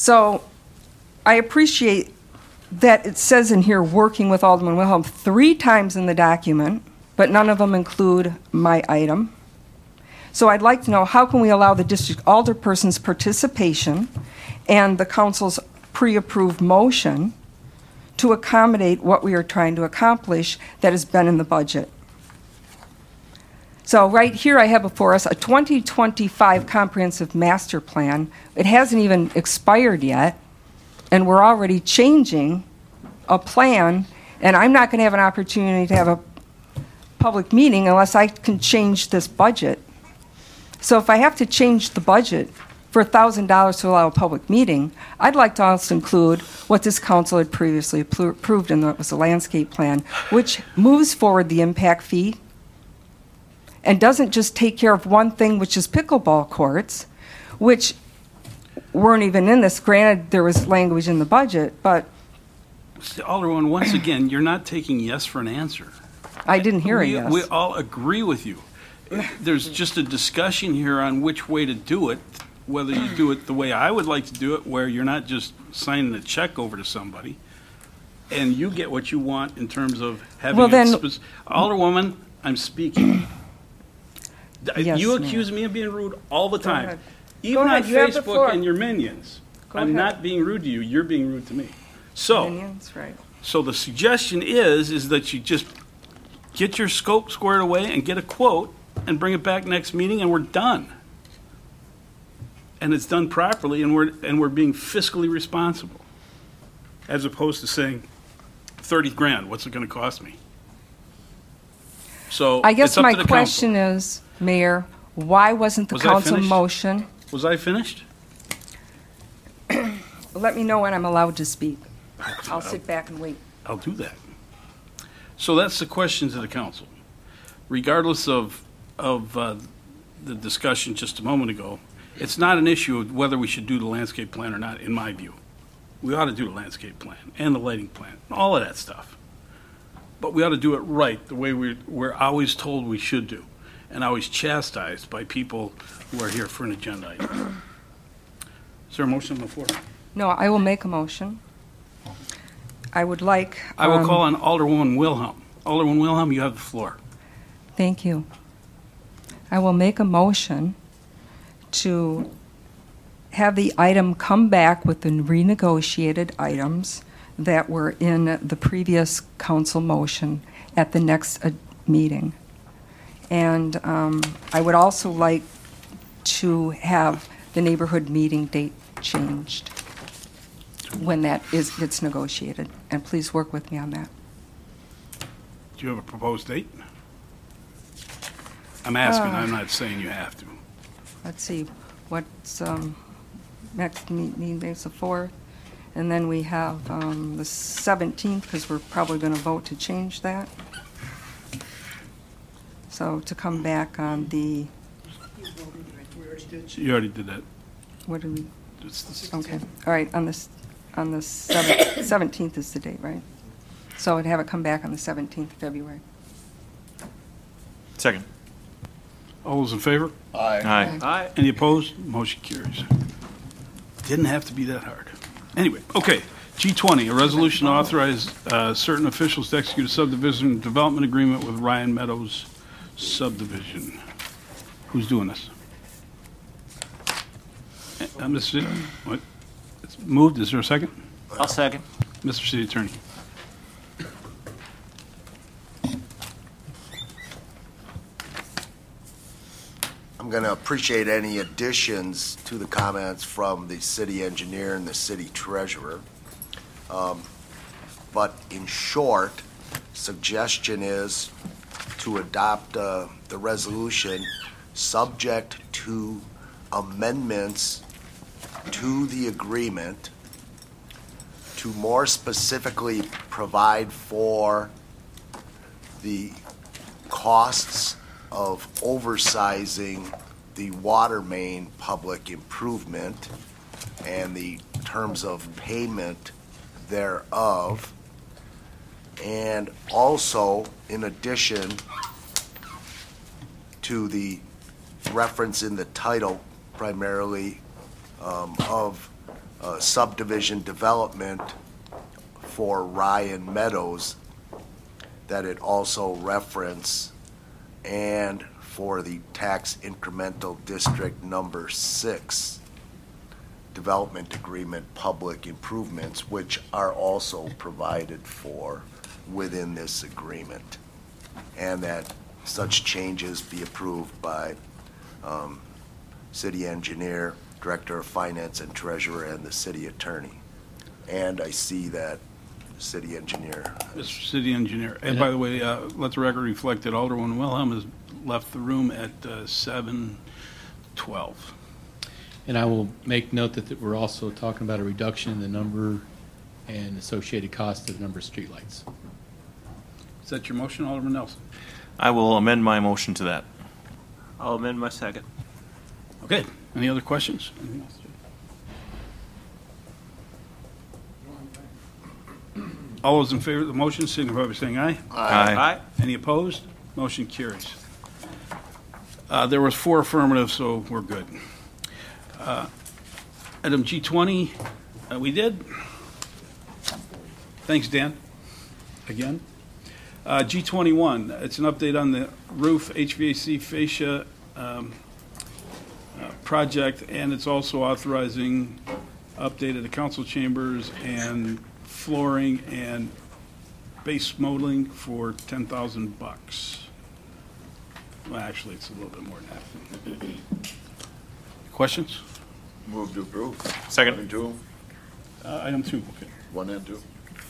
So I appreciate that it says in here, working with Alderman Wilhelm 3 times in the document, but none of them include my item. So I'd like to know, how can we allow the district alderperson's participation and the council's pre-approved motion to accommodate what we are trying to accomplish that has been in the budget? So right here I have before us a 2025 comprehensive master plan. It hasn't even expired yet, and we're already changing a plan, and I'm not going to have an opportunity to have a public meeting unless I can change this budget. So if I have to change the budget for $1,000 to allow a public meeting, I'd like to also include what this council had previously approved, and that was the landscape plan, which moves forward the impact fee and doesn't just take care of one thing, which is pickleball courts, which weren't even in this. Granted, there was language in the budget, but... Alderman, once again, you're not taking yes for an answer. I didn't hear a yes. We all agree with you. There's just a discussion here on which way to do it, whether you do it the way I would like to do it, where you're not just signing a check over to somebody, and you get what you want in terms of having Alderwoman, I'm speaking. Yes, you accuse me of being rude all the time. ahead. Even on You have the floor. Facebook and your minions. I'm ahead. not being rude to you. You're being rude to me. So, Minions, right. so the suggestion is that you just get your scope squared away and get a quote and bring it back next meeting, and we're done. And it's done properly, and we're being fiscally responsible, as opposed to saying, 30 grand, what's it going to cost me? So I guess it's up my to the question council. is, Mayor, why wasn't the Was I council finished? motion? Was I finished? Let me know when I'm allowed to speak. I'll sit back and wait. I'll do that. So that's the question to the council. Regardless of the discussion just a moment ago, it's not an issue of whether we should do the landscape plan or not, in my view. We ought to do the landscape plan and the lighting plan, all of that stuff. But we ought to do it right, the way we're always told we should do, and always chastised by people who are here for an agenda item. Is there a motion on the floor? No, I will make a motion. I would like... I will call on Alderwoman Wilhelm. Alderwoman Wilhelm, you have the floor. Thank you. I will make a motion to have the item come back with the renegotiated items that were in the previous council motion at the next meeting. And I would also like to have the neighborhood meeting date changed when that gets negotiated. And please work with me on that. Do you have a proposed date? I'm asking, I'm not saying you have to. Let's see, what's next meeting date's the 4th, and then we have the 17th, because we're probably going to vote to change that. So to come back on the, You already did that. what do we, It's- okay, all right, on the 17th is the date, right? So I'd have it come back on the 17th of February. Second. All those in favor? Aye. Any opposed? Motion carries. Didn't have to be that hard. Anyway, okay. G20, a resolution to authorize certain officials to execute a subdivision development agreement with Ryan Meadows subdivision. Who's doing this? Mr. City, what? It's moved. Is there a second? I'll second. Mr. City Attorney. I'm going to appreciate any additions to the comments from the city engineer and the city treasurer. But in short, suggestion is to adopt the resolution subject to amendments to the agreement to more specifically provide for the costs of oversizing the water main public improvement and the terms of payment thereof. And also, in addition to the reference in the title primarily of subdivision development for Ryan Meadows, that it also reference and for the tax incremental district number 6 development agreement public improvements, which are also provided for within this agreement, and that such changes be approved by city engineer, director of finance and treasurer, and the city attorney. And I see that city engineer. Mr. City Engineer. And by the way, let the record reflect that Alderman Wilhelm has left the room at 7:12. And I will make note that we're also talking about a reduction in the number and associated cost of the number of streetlights. Is that your motion, Alderman Nelson? I will amend my motion to that. I'll amend my second. Okay. Any other questions? Anything else? All those in favor of the motion, signify by saying aye. Aye. Any opposed? Motion carries. There was 4 affirmative, so we're good. Item G20, we did. Thanks, Dan. Again. G21, it's an update on the roof HVAC fascia project, and it's also authorizing update of the council chambers and flooring and base molding for $10,000. Well, actually, it's a little bit more than that. Questions? Move to approve. Second. 1 and 2. Item 2, okay. 1 and 2.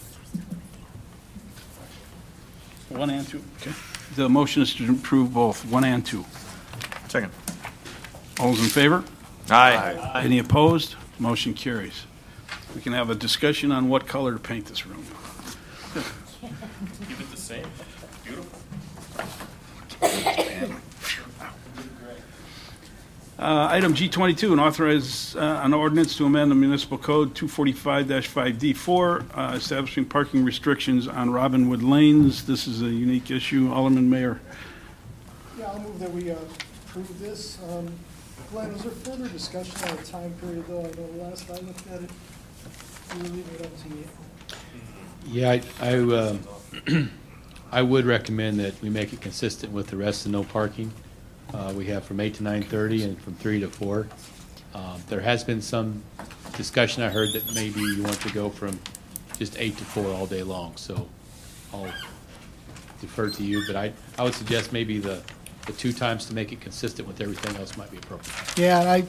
1 and 2, okay. The motion is to approve both 1 and 2. Second. All those in favor? Aye. Any opposed? Motion carries. We can have a discussion on what color to paint this room. Keep it the same. Beautiful. Item G22, and authorize an ordinance to amend the municipal code 245-5D4, establishing parking restrictions on Robinwood Lanes. This is a unique issue. Alderman Mayor. Yeah, I'll move that we approve this. Glenn, was there further discussion on the time period, though? I know the last I looked at it, you were leaving it up to you. Yeah, I would recommend that we make it consistent with the rest of no parking. We have from 8 to 9:30 and from 3 to 4. There has been some discussion, I heard, that maybe you want to go from just 8 to 4 all day long, so I'll defer to you, but I would suggest maybe the 2 times to make it consistent with everything else might be appropriate. Yeah, and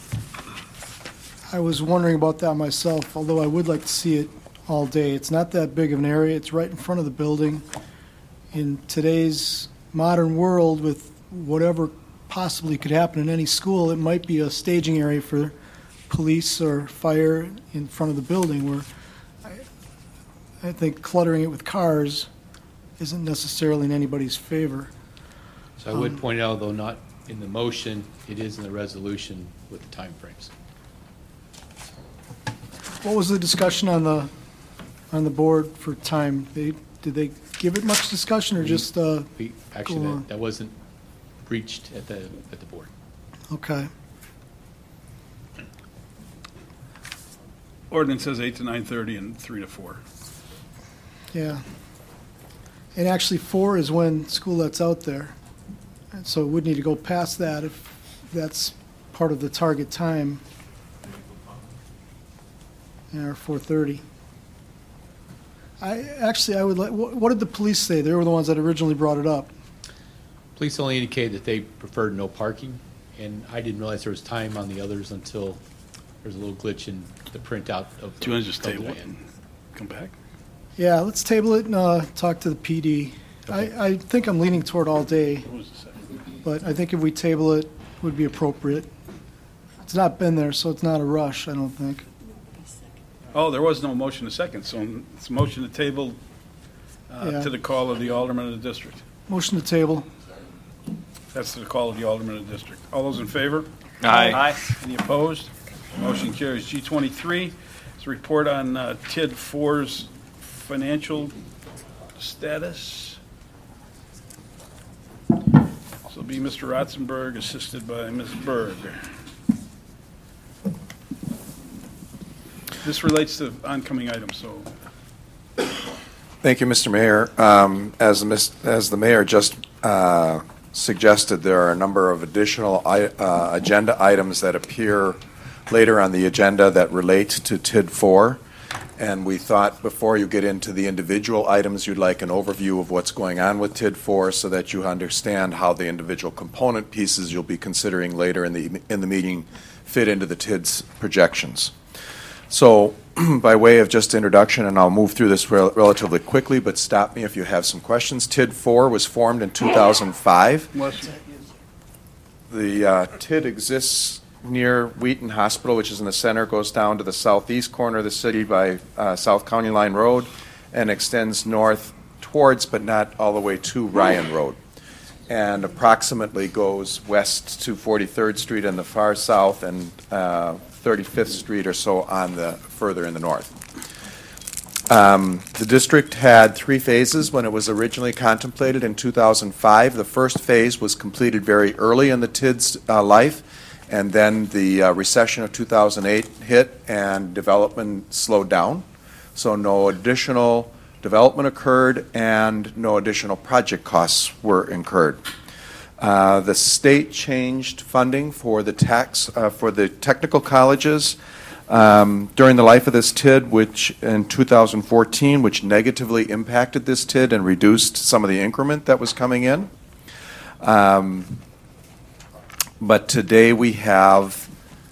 I was wondering about that myself, although I would like to see it all day. It's not that big of an area. It's right in front of the building. In today's modern world, with whatever possibly could happen in any school, it might be a staging area for police or fire in front of the building, where I think cluttering it with cars isn't necessarily in anybody's favor. So I would point out, though not in the motion, it is in the resolution with the timeframes. What was the discussion on the board for time? Did they give it much discussion, or just Actually, Go on. that wasn't reached at the board. okay? Ordinance says 8 to 9:30 and 3 to 4. Yeah. And actually, 4 is when school lets out there. And so it would need to go past that if that's part of the target time. Yeah, or 4:30. I would like, what did the police say? They were the ones that originally brought it up. Police only indicated that they preferred no parking, and I didn't realize there was time on the others until there's a little glitch in the printout of the. Do you want to just code table that I it had. and come back? Yeah, let's table it and talk to the PD. I think I'm leaning toward all day, What was the second? but I think if we table it, would be appropriate. It's not been there, so it's not a rush, I don't think. Oh, there was no motion to second, so it's a motion to table Yeah. to the call of the alderman of the district. Motion to table. That's to the call of the alderman of the district. All those in favor? Aye. Any opposed? Motion carries. G23 is a report on TID 4's financial status. So it'll be Mr. Ratzenberg, assisted by Ms. Berg. This relates to oncoming items, so Thank you, Mr. Mayor. As the mayor just suggested, there are a number of additional agenda items that appear later on the agenda that relate to TID 4. And we thought before you get into the individual items, you'd like an overview of what's going on with TID 4 so that you understand how the individual component pieces you'll be considering later in the meeting fit into the TID's projections. So by way of just introduction, and I'll move through this relatively quickly, but stop me if you have some questions. TID 4 was formed in 2005. The TID exists near Wheaton Hospital, which is in the center, goes down to the southeast corner of the city by South County Line Road, and extends north towards, but not all the way to, Ryan Road, and approximately goes west to 43rd Street on the far south and 35th Street or so on the further in the north. The district had 3 phases when it was originally contemplated in 2005. The first phase was completed very early in the TID's life, and then the recession of 2008 hit and development slowed down. So no additional development occurred and no additional project costs were incurred. The state changed funding for the technical colleges during the life of this TID, which in 2014, which negatively impacted this TID and reduced some of the increment that was coming in. But today we have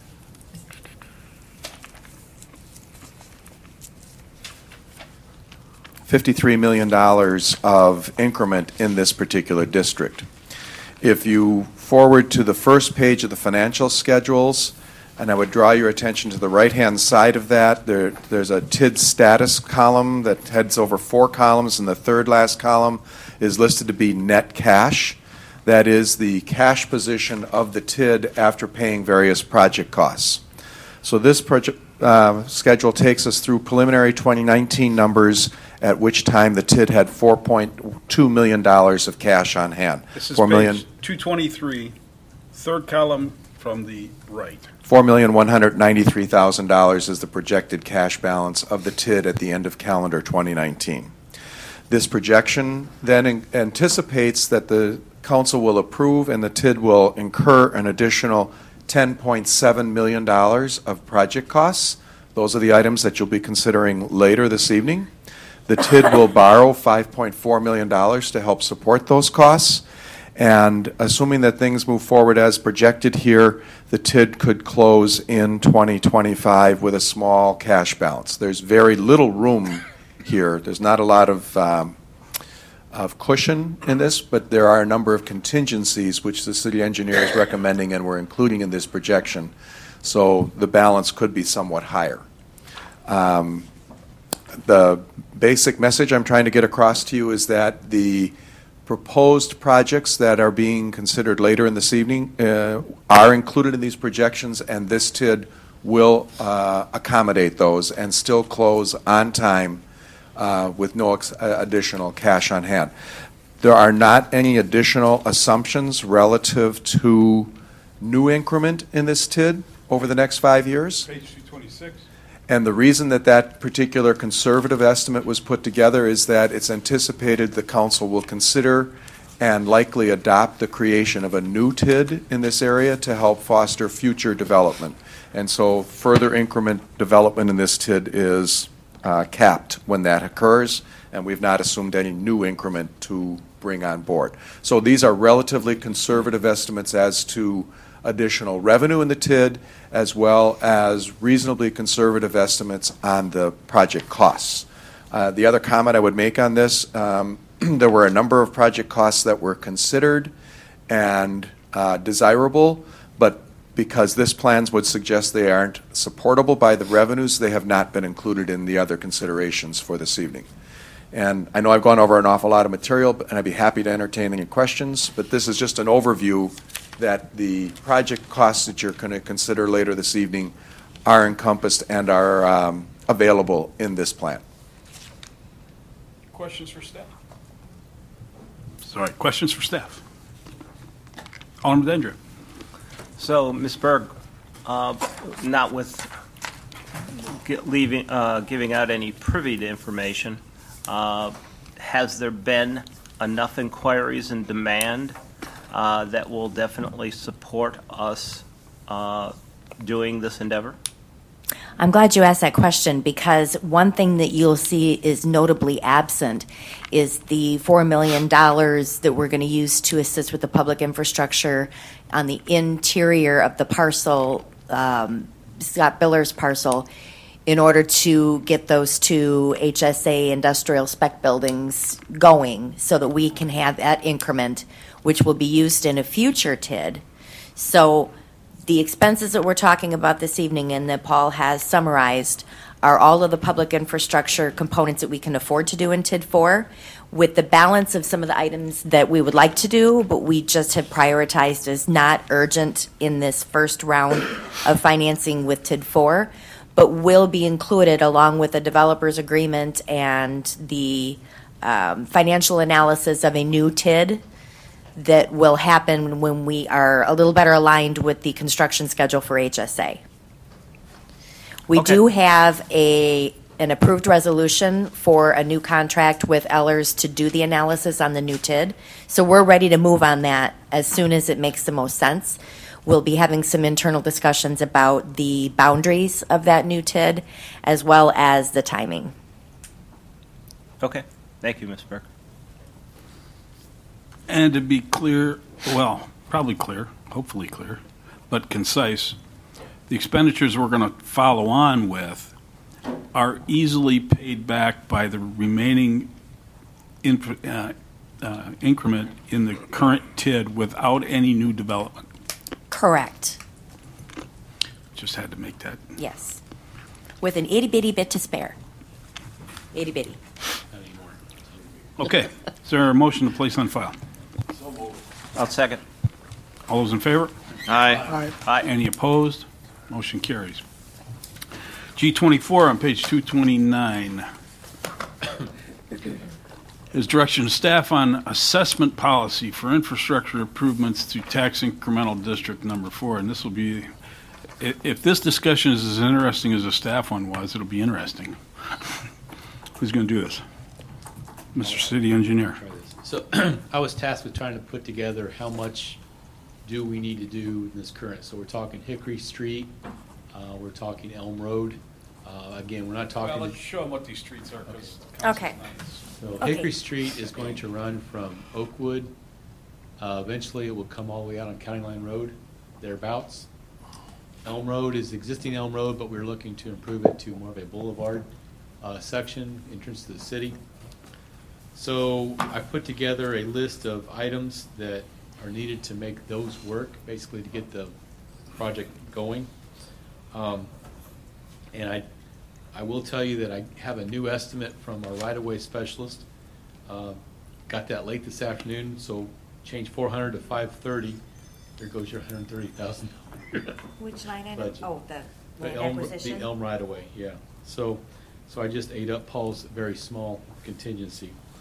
$53 million of increment in this particular district. If you forward to the first page of the financial schedules, and I would draw your attention to the right-hand side of that, there's a TID status column that heads over 4 columns, and the third last column is listed to be net cash. That is the cash position of the TID after paying various project costs. So this project schedule takes us through preliminary 2019 numbers, at which time the TID had $4.2 million of cash on hand. This is $4 million, page 223, third column from the right. $4,193,000 is the projected cash balance of the TID at the end of calendar 2019. This projection then anticipates that the council will approve and the TID will incur an additional $10.7 million of project costs. Those are the items that you'll be considering later this evening. The TID will borrow $5.4 million to help support those costs. And assuming that things move forward as projected here, the TID could close in 2025 with a small cash balance. There's very little room here. There's not a lot of cushion in this, but there are a number of contingencies which the city engineer is recommending and we're including in this projection. So the balance could be somewhat higher. The basic message I'm trying to get across to you is that the proposed projects that are being considered later in this evening are included in these projections, and this TID will accommodate those and still close on time with no additional cash on hand. There are not any additional assumptions relative to new increment in this TID over the next 5 years. Page 226. And the reason that that particular conservative estimate was put together is that it's anticipated the council will consider and likely adopt the creation of a new TID in this area to help foster future development. And so further increment development in this TID is capped when that occurs, and we've not assumed any new increment to bring on board. So these are relatively conservative estimates as to additional revenue in the TID, as well as reasonably conservative estimates on the project costs. The other comment I would make on this, there were a number of project costs that were considered and desirable, but because this plans would suggest they aren't supportable by the revenues, they have not been included in the other considerations for this evening. And I know I've gone over an awful lot of material, and I'd be happy to entertain any questions, but this is just an overview that the project costs that you're going to consider later this evening are encompassed and are available in this plan. Questions for staff? Sorry, questions for staff? Alderman Dendrick. So, Ms. Berg, not with giving out any privy to information, has there been enough inquiries and demand that will definitely support us doing this endeavor? I'm glad you asked that question, because one thing that you'll see is notably absent is the $4 million that we're going to use to assist with the public infrastructure on the interior of the parcel, Scott Biller's parcel, in order to get those two HSA industrial spec buildings going so that we can have that increment, which will be used in a future TID. So the expenses that we're talking about this evening and that Paul has summarized are all of the public infrastructure components that we can afford to do in TID 4, with the balance of some of the items that we would like to do, but we just have prioritized as not urgent in this first round of financing with TID 4, but will be included along with the developer's agreement and the financial analysis of a new TID that will happen when we are a little better aligned with the construction schedule for HSA. We do have an approved resolution for a new contract with Ellers to do the analysis on the new TID, so we're ready to move on that as soon as it makes the most sense. We'll be having some internal discussions about the boundaries of that new TID as well as the timing. Okay. Thank you, Ms. Burke. And to be clear, well, probably clear, hopefully clear, but concise, the expenditures we're going to follow on with are easily paid back by the remaining increment in the current TID without any new development. Correct. Just had to make that. Yes. With an itty-bitty bit to spare. Itty-bitty. Okay. Is there a motion to place on file? I'll second. All those in favor? Aye. Aye. Any opposed? Motion carries. G24 on page 229 is direction to staff on assessment policy for infrastructure improvements to tax incremental district number 4. And this will be, if this discussion is as interesting as the staff one was, it'll be interesting. Who's going to do this? Mr. City Engineer. So I was tasked with trying to put together how much do we need to do in this current. So we're talking Hickory Street, we're talking Elm Road. Again, we're not talking. Well, let's show them what these streets are. Okay. So Okay. Hickory Street is going to run from Oakwood. Eventually, it will come all the way out on County Line Road, thereabouts. Elm Road is existing Elm Road, but we're looking to improve it to more of a boulevard section, entrance to the city. So I put together a list of items that are needed to make those work, basically to get the project going. And I will tell you that I have a new estimate from our right-of-way specialist. Got that late this afternoon, so change 400 to 530. There goes your $130,000. Which line item? Budget. Oh, the land Elm, acquisition? the Elm right-of-way, yeah. So I just ate up Paul's very small contingency.